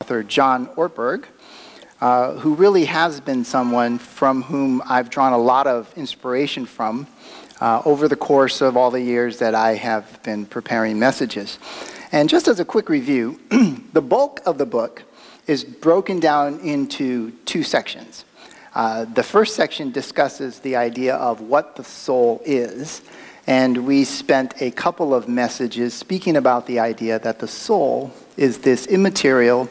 author John Ortberg, who really has been someone from whom I've drawn a lot of inspiration from over the course of all the years that I have been preparing messages. And just as a quick review, the bulk of the book is broken down into two sections. The first section discusses the idea of what the soul is, and we spent a couple of messages speaking about the idea that the soul is this immaterial,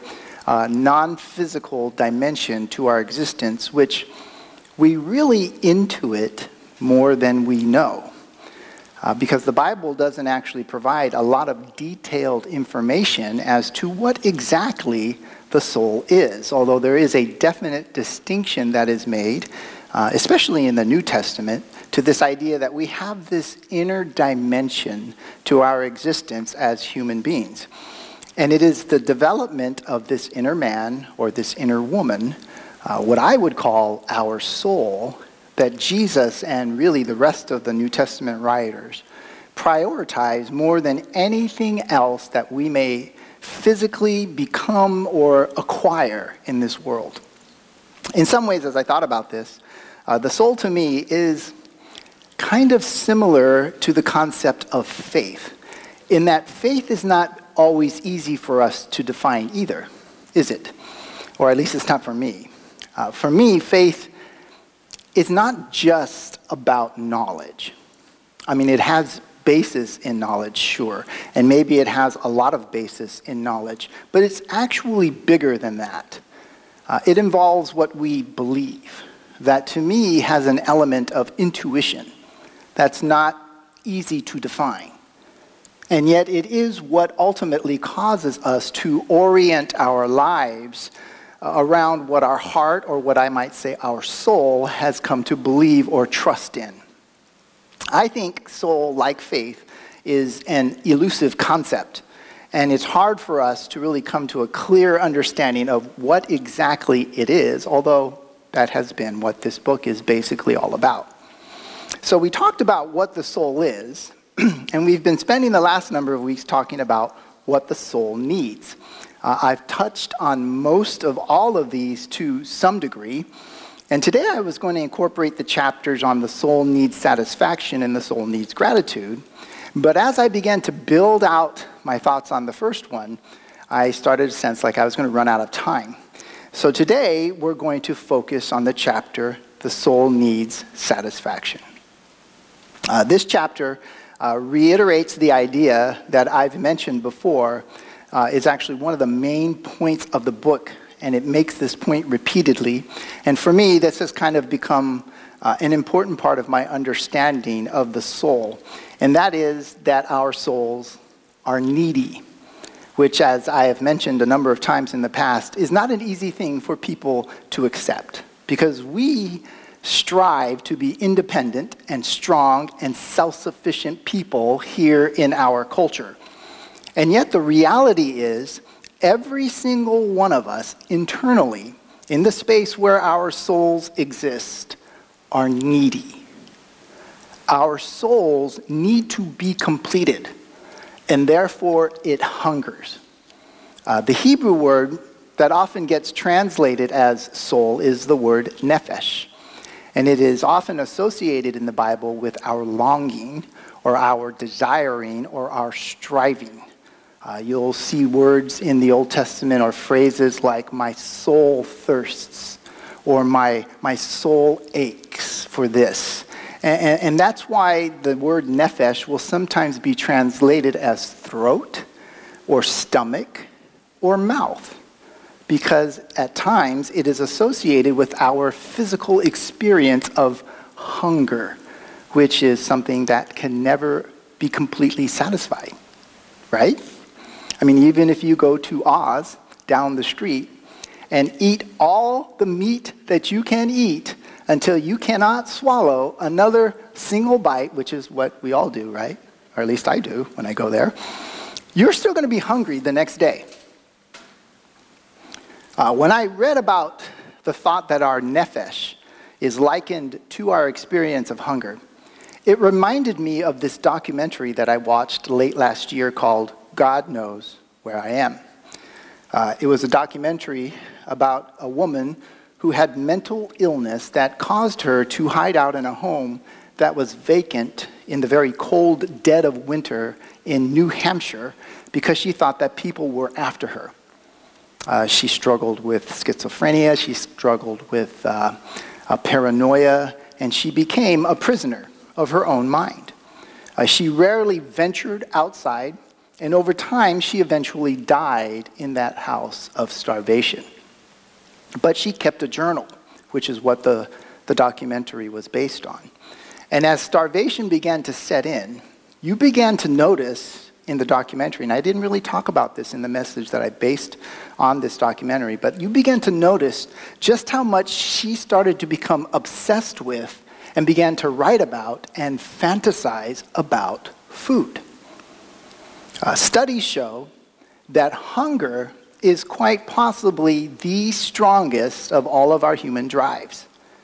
non-physical dimension to our existence, which we really intuit more than we know. Because the Bible doesn't actually provide a lot of detailed information as to what exactly the soul is, although there is a definite distinction that is made, especially in the New Testament, to this idea that we have this inner dimension to our existence as human beings. And it is the development of this inner man or this inner woman, what I would call our soul, that Jesus and really the rest of the New Testament writers prioritize more than anything else that we may physically become or acquire in this world. In some ways, as I thought about this, the soul to me is kind of similar to the concept of faith, in that faith is not always easy for us to define either, is it? Or at least it's not for me. For me, faith is not just about knowledge. I mean, it has basis in knowledge, sure, and maybe it has a lot of basis in knowledge, but it's actually bigger than that. It involves what we believe, that to me has an element of intuition that's not easy to define. And yet it is what ultimately causes us to orient our lives around what our heart, or what I might say our soul, has come to believe or trust in. I think soul, like faith, is an elusive concept, and it's hard for us to really come to a clear understanding of what exactly it is, although that has been what this book is basically all about. So we talked about what the soul is, and we've been spending the last number of weeks talking about what the soul needs. I've touched on most of all of these to some degree, and today I was going to incorporate the chapters on the soul needs satisfaction and the soul needs gratitude. But as I began to build out my thoughts on the first one, I started to sense like I was going to run out of time. So today we're going to focus on the chapter, The Soul Needs Satisfaction. This chapter reiterates the idea that I've mentioned before is actually one of the main points of the book, and it makes this point repeatedly. And for me, this has kind of become an important part of my understanding of the soul, and that is that our souls are needy, which, as I have mentioned a number of times in the past, is not an easy thing for people to accept, because we strive to be independent and strong and self-sufficient people here in our culture. And yet the reality is, every single one of us internally, in the space where our souls exist, are needy. Our souls need to be completed, and therefore it hungers. The Hebrew word that often gets translated as soul is the word nephesh, and it is often associated in the Bible with our longing, or our desiring, or our striving. You'll see words in the Old Testament or phrases like, my soul thirsts, or my soul aches for this. And that's why the word nephesh will sometimes be translated as throat, or stomach, or mouth, because at times it is associated with our physical experience of hunger, which is something that can never be completely satisfied, right? I mean, even if you go to Oz down the street and eat all the meat that you can eat until you cannot swallow another single bite, which is what we all do, right? Or at least I do when I go there, you're still going to be hungry the next day. When I read about the thought that our nephesh is likened to our experience of hunger, it reminded me of this documentary that I watched late last year called God Knows Where I Am. It was a documentary about a woman who had mental illness that caused her to hide out in a home that was vacant in the very cold dead of winter in New Hampshire because she thought that people were after her. She struggled with schizophrenia, she struggled with paranoia, and she became a prisoner of her own mind. She rarely ventured outside, and over time she eventually died in that house of starvation. But she kept a journal, which is what the documentary was based on. And as starvation began to set in, you began to notice in the documentary, and I didn't really talk about this in the message that I based on this documentary, but you began to notice just how much she started to become obsessed with and began to write about and fantasize about food. Studies show that hunger is quite possibly the strongest of all of our human drives.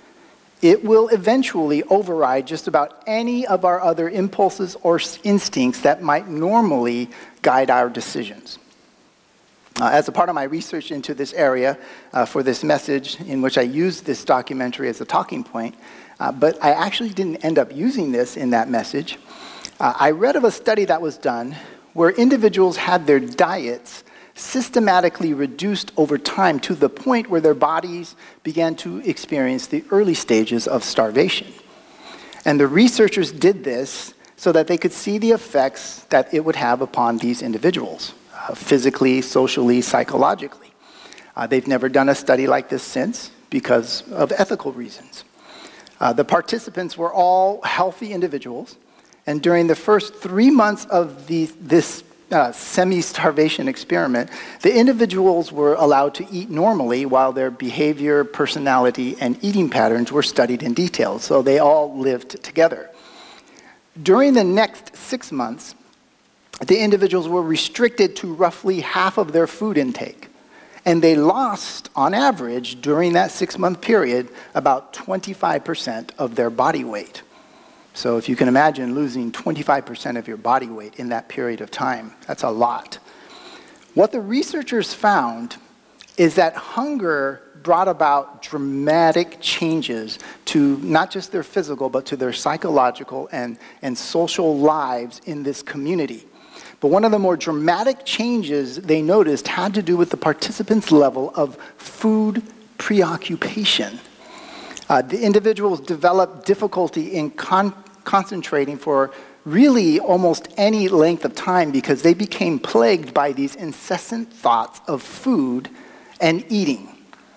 It will eventually override just about any of our other impulses or instincts that might normally guide our decisions. As a part of my research into this area for this message, in which I used this documentary as a talking point, but I actually didn't end up using this in that message, I read of a study that was done where individuals had their diets systematically reduced over time to the point where their bodies began to experience the early stages of starvation. And the researchers did this so that they could see the effects that it would have upon these individuals, physically, socially, psychologically. They've never done a study like this since because of ethical reasons. The participants were all healthy individuals, and during the first 3 months of this semi-starvation experiment, the individuals were allowed to eat normally while their behavior, personality, and eating patterns were studied in detail, so they all lived together. During the next 6 months, the individuals were restricted to roughly half of their food intake, and they lost, on average, during that 6-month period, about 25% of their body weight. So if you can imagine losing 25% of your body weight in that period of time, that's a lot. What the researchers found is that hunger brought about dramatic changes to not just their physical, but to their psychological and social lives in this community. But one of the more dramatic changes they noticed had to do with the participants' level of food preoccupation. The individuals developed difficulty in concentrating for really almost any length of time because they became plagued by these incessant thoughts of food and eating.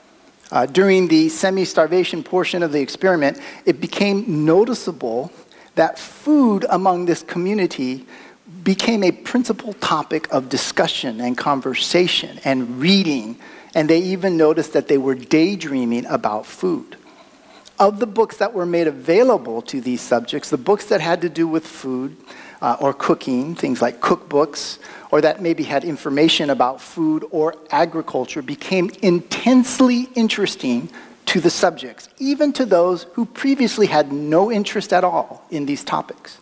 During the semi-starvation portion of the experiment, it became noticeable that food among this community became a principal topic of discussion and conversation and reading, and they even noticed that they were daydreaming about food. Of the books that were made available to these subjects, the books that had to do with food or cooking, things like cookbooks, or that maybe had information about food or agriculture, became intensely interesting to the subjects, even to those who previously had no interest at all in these topics.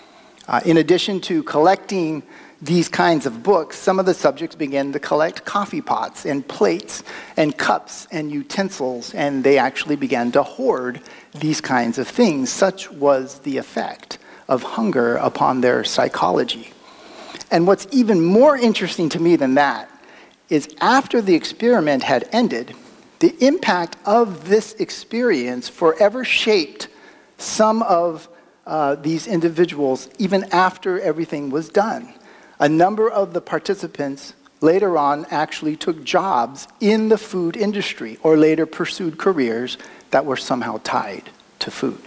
In addition to collecting these kinds of books, some of the subjects began to collect coffee pots and plates and cups and utensils, and they actually began to hoard these kinds of things. Such was the effect of hunger upon their psychology. And what's even more interesting to me than that is after the experiment had ended, the impact of this experience forever shaped some of these individuals even after everything was done. A number of the participants later on actually took jobs in the food industry or later pursued careers that were somehow tied to food.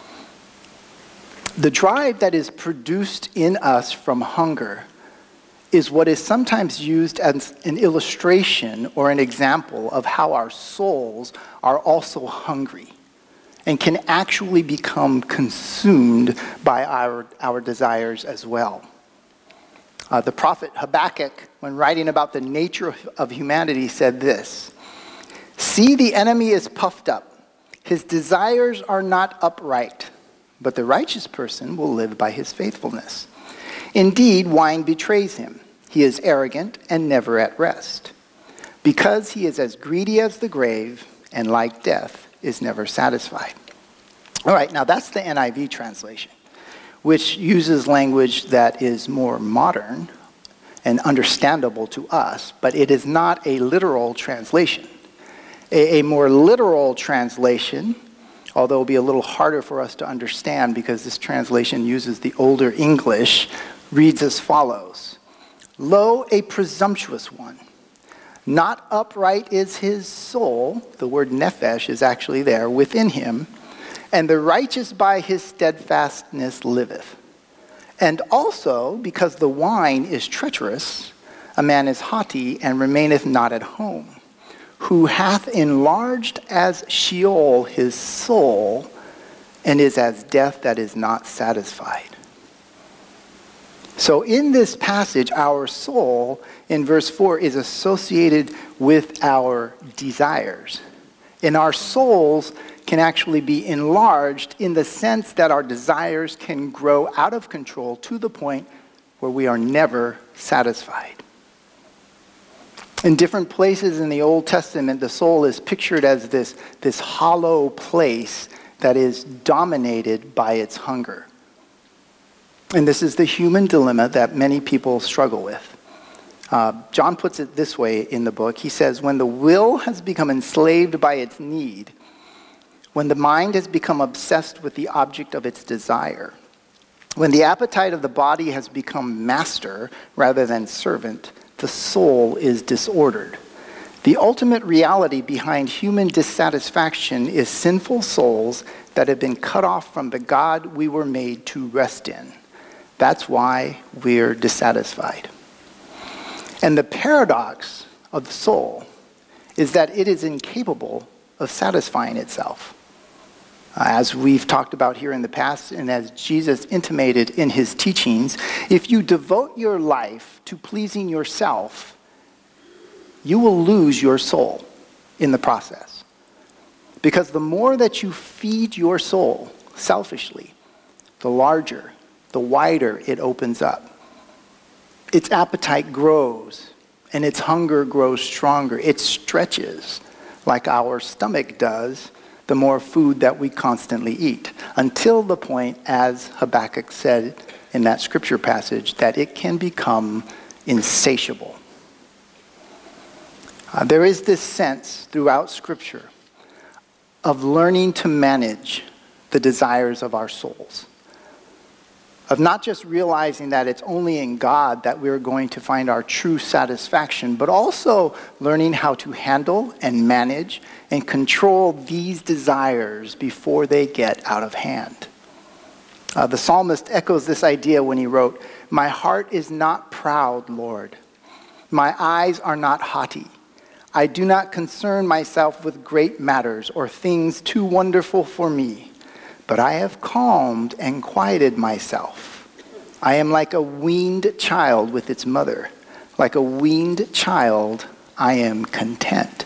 The drive that is produced in us from hunger is what is sometimes used as an illustration or an example of how our souls are also hungry and can actually become consumed by our desires as well. The prophet Habakkuk, when writing about the nature of humanity, said this: "See, the enemy is puffed up. His desires are not upright, but the righteous person will live by his faithfulness. Indeed, wine betrays him. He is arrogant and never at rest. because he is as greedy as the grave and like death is never satisfied. All right, now that's the NIV translation, which uses language that is more modern and understandable to us, but it is not a literal translation. A more literal translation, although it will be a little harder for us to understand because this translation uses the older English, reads as follows. Lo, a presumptuous one. Not upright is his soul, the word nephesh is actually there, within him, and the righteous by his steadfastness liveth. And also, because the wine is treacherous, a man is haughty and remaineth not at home, who hath enlarged as Sheol his soul, and is as death that is not satisfied. So in this passage, our soul, in verse 4, is associated with our desires. And our souls can actually be enlarged in the sense that our desires can grow out of control to the point where we are never satisfied. In different places in the Old Testament, the soul is pictured as this hollow place that is dominated by its hunger. And this is the human dilemma that many people struggle with. John puts it this way in the book. He says, when the will has become enslaved by its need, when the mind has become obsessed with the object of its desire, when the appetite of the body has become master rather than servant, the soul is disordered. The ultimate reality behind human dissatisfaction is sinful souls that have been cut off from the God we were made to rest in. That's why we're dissatisfied. And the paradox of the soul is that it is incapable of satisfying itself. As we've talked about here in the past, and as Jesus intimated in his teachings, if you devote your life to pleasing yourself, you will lose your soul in the process. Because the more that you feed your soul selfishly, the larger, the wider it opens up. Its appetite grows, and its hunger grows stronger. It stretches like our stomach does the more food that we constantly eat, until the point, as Habakkuk said in that scripture passage, that it can become insatiable. There is this sense throughout Scripture of learning to manage the desires of our souls, of not just realizing that it's only in God that we're going to find our true satisfaction, but also learning how to handle and manage and control these desires before they get out of hand. The psalmist echoes this idea when he wrote, "My heart is not proud, Lord. My eyes are not haughty. I do not concern myself with great matters or things too wonderful for me, but I have calmed and quieted myself. I am like a weaned child with its mother. Like a weaned child, I am content."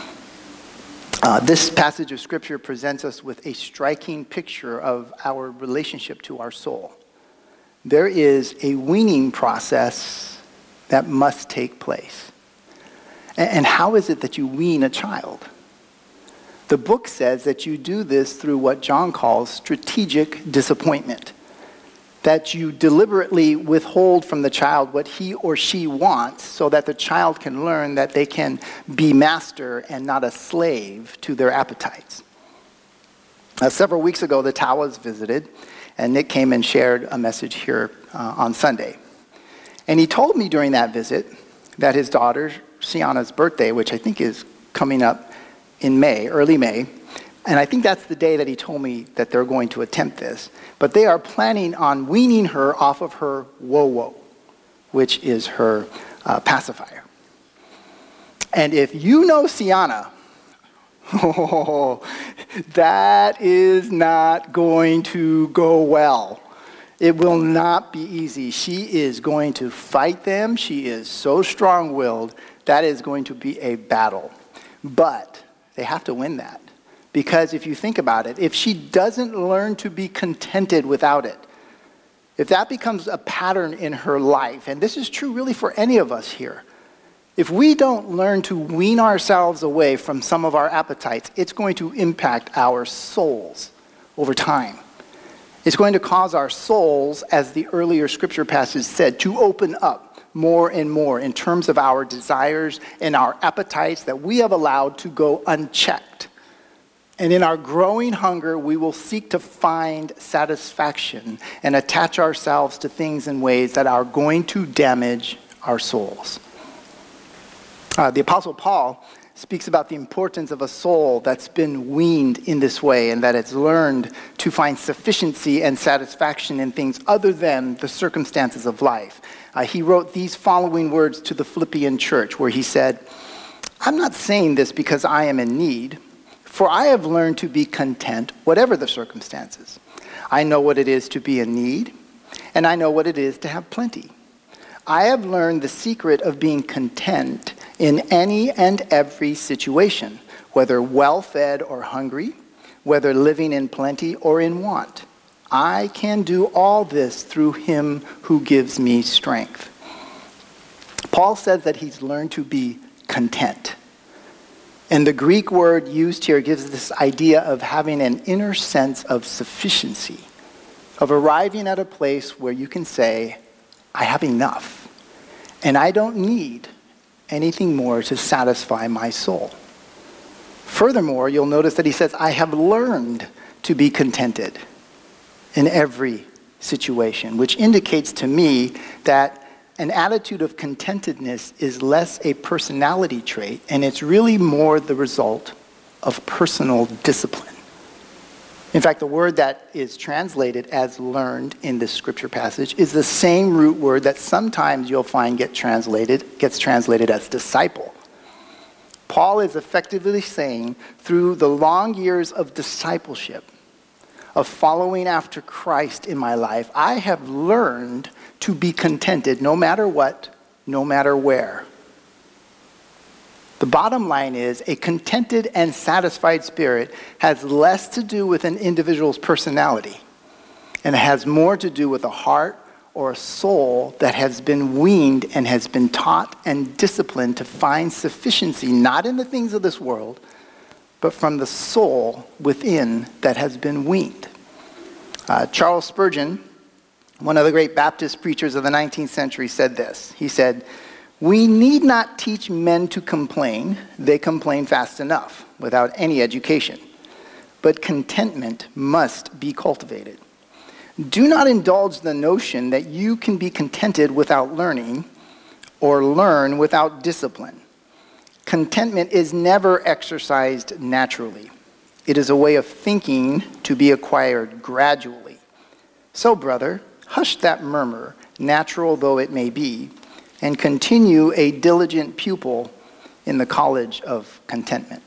This passage of Scripture presents us with a striking picture of our relationship to our soul. There is a weaning process that must take place. And how is it that you wean a child? The book says that you do this through what John calls strategic disappointment. That you deliberately withhold from the child what he or she wants so that the child can learn that they can be master and not a slave to their appetites. Several weeks ago, the Tawas visited, and Nick came and shared a message here on Sunday. And he told me during that visit that his daughter, Sienna's birthday, which I think is coming up in May, early May, and I think that's the day that he told me that they're going to attempt this. But they are planning on weaning her off of her Wo-Wo, which is her pacifier. And if you know Sienna, that is not going to go well. It will not be easy. She is going to fight them. She is so strong-willed. That is going to be a battle. But they have to win that. Because if you think about it, if she doesn't learn to be contented without it, if that becomes a pattern in her life, and this is true really for any of us here, If we don't learn to wean ourselves away from some of our appetites, it's going to impact our souls over time. It's going to cause our souls, as the earlier scripture passage said, to open up more and more in terms of our desires and our appetites that we have allowed to go unchecked. And in our growing hunger, we will seek to find satisfaction and attach ourselves to things in ways that are going to damage our souls. The Apostle Paul speaks about the importance of a soul that's been weaned in this way and that it's learned to find sufficiency and satisfaction in things other than the circumstances of life. He wrote these following words to the Philippian church where he said, "I'm not saying this because I am in need, for I have learned to be content whatever the circumstances. I know what it is to be in need, and I know what it is to have plenty. I have learned the secret of being content in any and every situation, whether well-fed or hungry, whether living in plenty or in want. I can do all this through him who gives me strength." Paul says that he's learned to be content. And the Greek word used here gives this idea of having an inner sense of sufficiency, of arriving at a place where you can say, I have enough, and I don't need anything more to satisfy my soul. Furthermore, you'll notice that he says, I have learned to be contented in every situation, which indicates to me that an attitude of contentedness is less a personality trait, and it's really more the result of personal discipline. In fact, the word that is translated as learned in this scripture passage is the same root word that sometimes you'll find gets translated as disciple. Paul is effectively saying, through the long years of discipleship, of following after Christ in my life, I have learned to be contented no matter what, no matter where. The bottom line is a contented and satisfied spirit has less to do with an individual's personality, and it has more to do with a heart or a soul that has been weaned and has been taught and disciplined to find sufficiency, not in the things of this world, but from the soul within that has been weaned. Charles Spurgeon, one of the great Baptist preachers of the 19th century, said this. He said, "We need not teach men to complain. They complain fast enough without any education. But contentment must be cultivated. Do not indulge the notion that you can be contented without learning or learn without discipline. Contentment is never exercised naturally. It is a way of thinking to be acquired gradually. So, brother, hush that murmur, natural though it may be, and continue a diligent pupil in the college of contentment."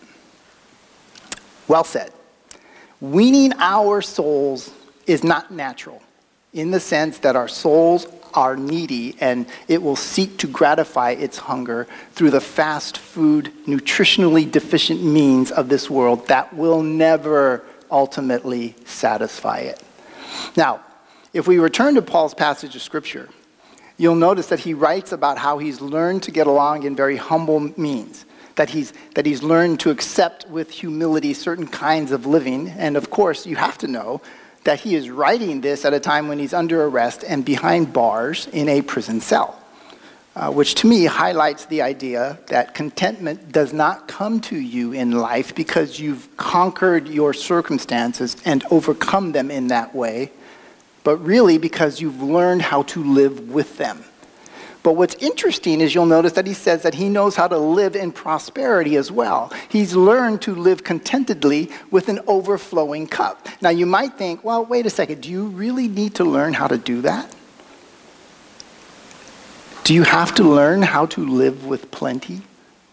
Well said. Weaning our souls is not natural in the sense that our souls are needy and it will seek to gratify its hunger through the fast food, nutritionally deficient means of this world that will never ultimately satisfy it. Now, if we return to Paul's passage of Scripture, you'll notice that he writes about how he's learned to get along in very humble means, that he's learned to accept with humility certain kinds of living, and of course, you have to know that he is writing this at a time when he's under arrest and behind bars in a prison cell, which to me highlights the idea that contentment does not come to you in life because you've conquered your circumstances and overcome them in that way, but really because you've learned how to live with them. But what's interesting is you'll notice that he says that he knows how to live in prosperity as well. He's learned to live contentedly with an overflowing cup. Now you might think, well, wait a second, do you really need to learn how to do that? Do you have to learn how to live with plenty?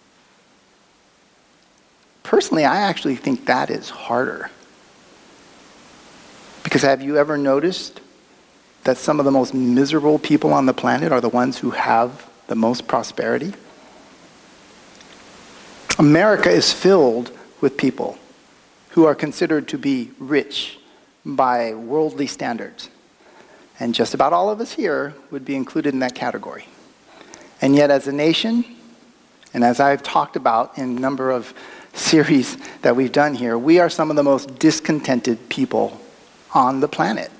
Personally, I actually think that is harder. Because have you ever noticed that some of the most miserable people on the planet are the ones who have the most prosperity? America is filled with people who are considered to be rich by worldly standards. And just about all of us here would be included in that category. And yet as a nation, And as I've talked about in a number of series that we've done here, we are some of the most discontented people on the planet.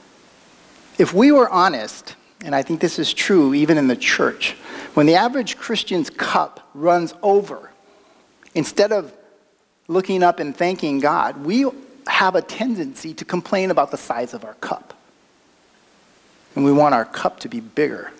If we were honest, and I think this is true even in the church, when the average Christian's cup runs over, instead of looking up and thanking God, we have a tendency to complain about the size of our cup. And we want our cup to be bigger.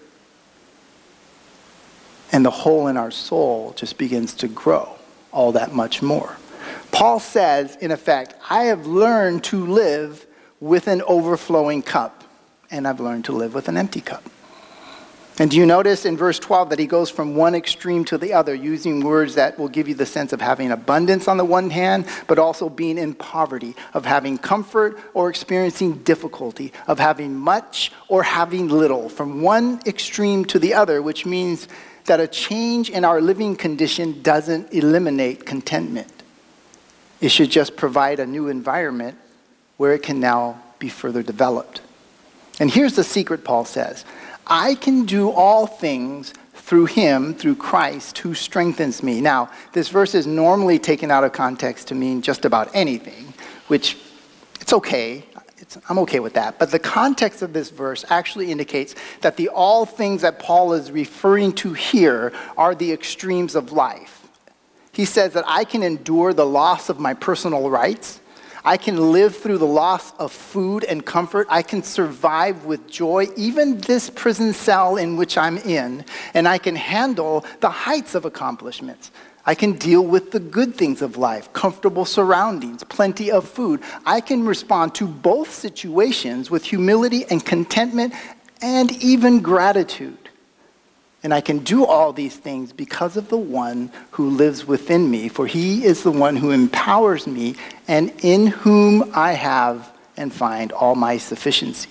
And the hole in our soul just begins to grow all that much more. Paul says, in effect, I have learned to live with an overflowing cup, and I've learned to live with an empty cup. And do you notice in verse 12 that he goes from one extreme to the other, using words that will give you the sense of having abundance on the one hand, but also being in poverty, of having comfort or experiencing difficulty, of having much or having little, from one extreme to the other, which means that a change in our living condition doesn't eliminate contentment. It should just provide a new environment where it can now be further developed. And here's the secret, Paul says. I can do all things through him, through Christ, who strengthens me. Now, this verse is normally taken out of context to mean just about anything, which it's okay. I'm okay with that. But the context of this verse actually indicates that the all things that Paul is referring to here are the extremes of life. He says that I can endure the loss of my personal rights. I can live through the loss of food and comfort. I can survive with joy, even this prison cell in which I'm in. And I can handle the heights of accomplishments. I can deal with the good things of life, comfortable surroundings, plenty of food. I can respond to both situations with humility and contentment and even gratitude. And I can do all these things because of the one who lives within me, for he is the one who empowers me and in whom I have and find all my sufficiency.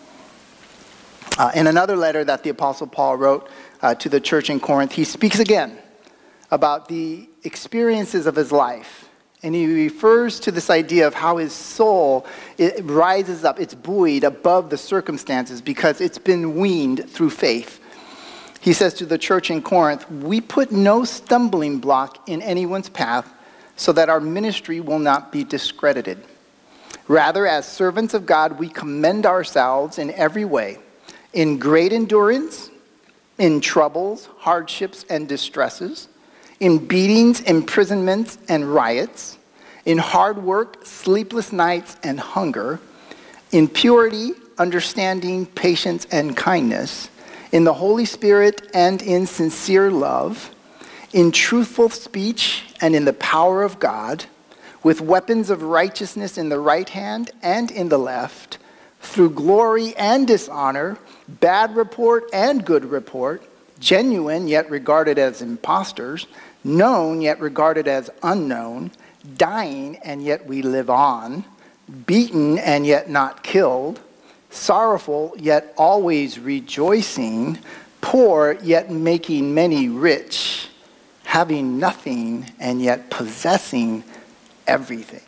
In another letter that the Apostle Paul wrote to the church in Corinth, he speaks again about the experiences of his life. And he refers to this idea of how his soul, it rises up, it's buoyed above the circumstances because it's been weaned through faith. He says to the church in Corinth, we put no stumbling block in anyone's path so that our ministry will not be discredited. Rather, as servants of God, we commend ourselves in every way, in great endurance, in troubles, hardships, and distresses, in beatings, imprisonments, and riots, in hard work, sleepless nights, and hunger, in purity, understanding, patience, and kindness, in the Holy Spirit and in sincere love, in truthful speech and in the power of God, with weapons of righteousness in the right hand and in the left, through glory and dishonor, bad report and good report, genuine yet regarded as impostors, known yet regarded as unknown, dying and yet we live on, beaten and yet not killed, sorrowful yet always rejoicing, poor yet making many rich, having nothing and yet possessing everything.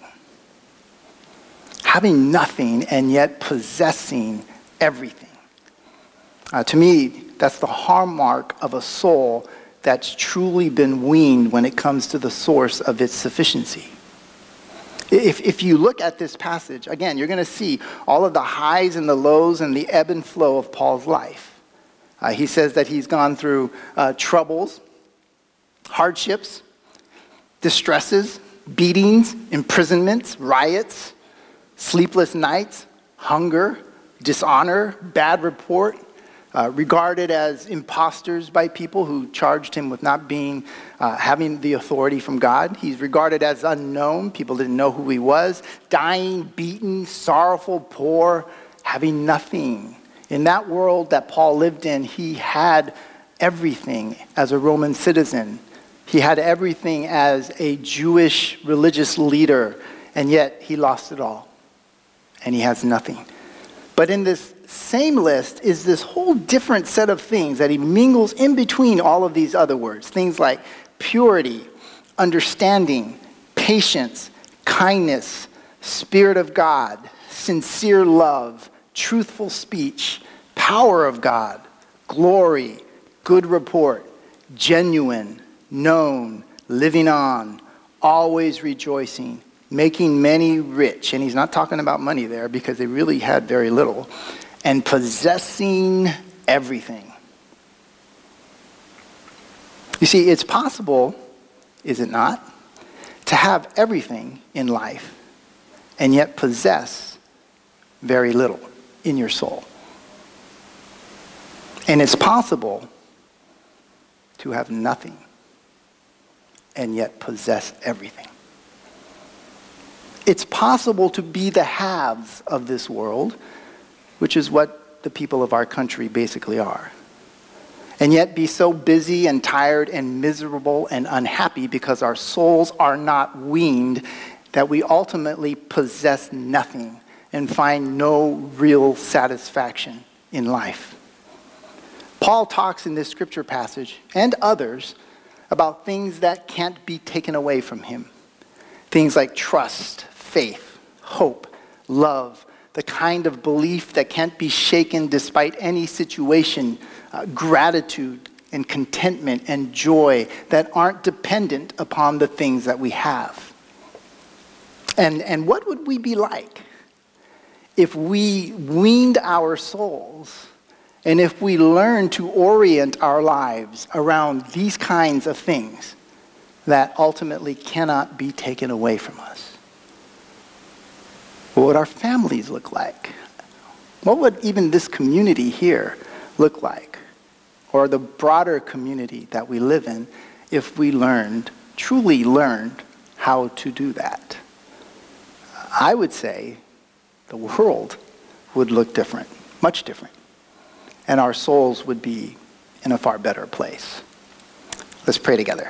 Having nothing and yet possessing everything. To me, that's the hallmark of a soul that's truly been weaned when it comes to the source of its sufficiency. If you look at this passage, again, you're going to see all of the highs and the lows and the ebb and flow of Paul's life. He says that he's gone through troubles, hardships, distresses, beatings, imprisonments, riots, sleepless nights, hunger, dishonor, bad report, regarded as impostors by people who charged him with not having the authority from God. He's regarded as unknown. People didn't know who he was. Dying, beaten, sorrowful, poor, having nothing. In that world that Paul lived in, he had everything as a Roman citizen. He had everything as a Jewish religious leader, and yet he lost it all. And he has nothing. But in this same list is this whole different set of things that he mingles in between all of these other words. Things like purity, understanding, patience, kindness, Spirit of God, sincere love, truthful speech, power of God, glory, good report, genuine, known, living on, always rejoicing, making many rich. And he's not talking about money there because they really had very little. And possessing everything. You see, it's possible, is it not, to have everything in life and yet possess very little in your soul. And it's possible to have nothing and yet possess everything. It's possible to be the haves of this world, which is what the people of our country basically are, and yet be so busy and tired and miserable and unhappy because our souls are not weaned that we ultimately possess nothing and find no real satisfaction in life. Paul talks in this scripture passage and others about things that can't be taken away from him. Things like trust, faith, hope, love, the kind of belief that can't be shaken despite any situation, gratitude and contentment and joy that aren't dependent upon the things that we have. And what would we be like if we weaned our souls and if we learned to orient our lives around these kinds of things that ultimately cannot be taken away from us? What would our families look like? What would even this community here look like? Or the broader community that we live in if we truly learned how to do that? I would say the world would look different, much different. And our souls would be in a far better place. Let's pray together.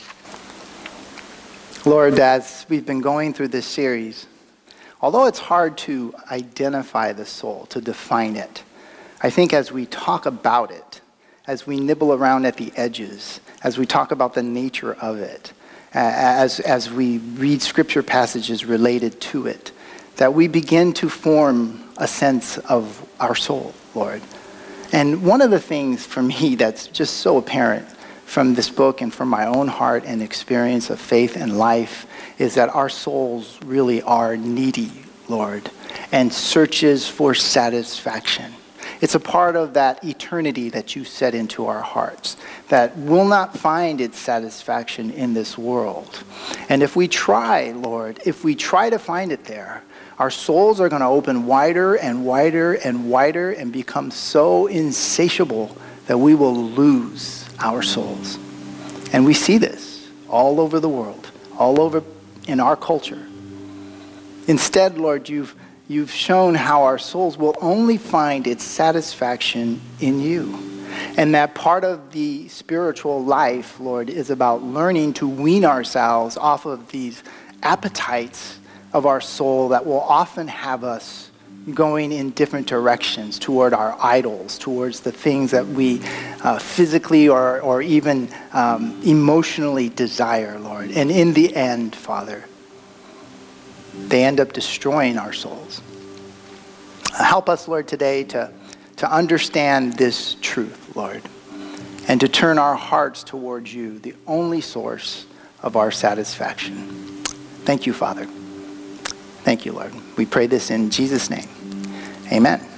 Lord, as we've been going through this series, although it's hard to identify the soul, to define it, I think as we talk about it, as we nibble around at the edges, as we talk about the nature of it, as we read scripture passages related to it, that we begin to form a sense of our soul, Lord. And one of the things for me that's just so apparent from this book and from my own heart and experience of faith and life is that our souls really are needy, Lord, and searches for satisfaction. It's a part of that eternity that you set into our hearts that will not find its satisfaction in this world. And if we try, Lord, if we try to find it there, our souls are going to open wider and wider and wider and become so insatiable that we will lose our souls. And we see this all over the world, all over in our culture. Instead, Lord, you've shown how our souls will only find its satisfaction in you. And that part of the spiritual life, Lord, is about learning to wean ourselves off of these appetites of our soul that will often have us going in different directions toward our idols, towards the things that we physically or even emotionally desire, Lord. And in the end, Father, they end up destroying our souls. Help us, Lord, today to understand this truth, Lord, and to turn our hearts towards you, the only source of our satisfaction. Thank you, Father. Thank you, Lord. We pray this in Jesus' name. Amen.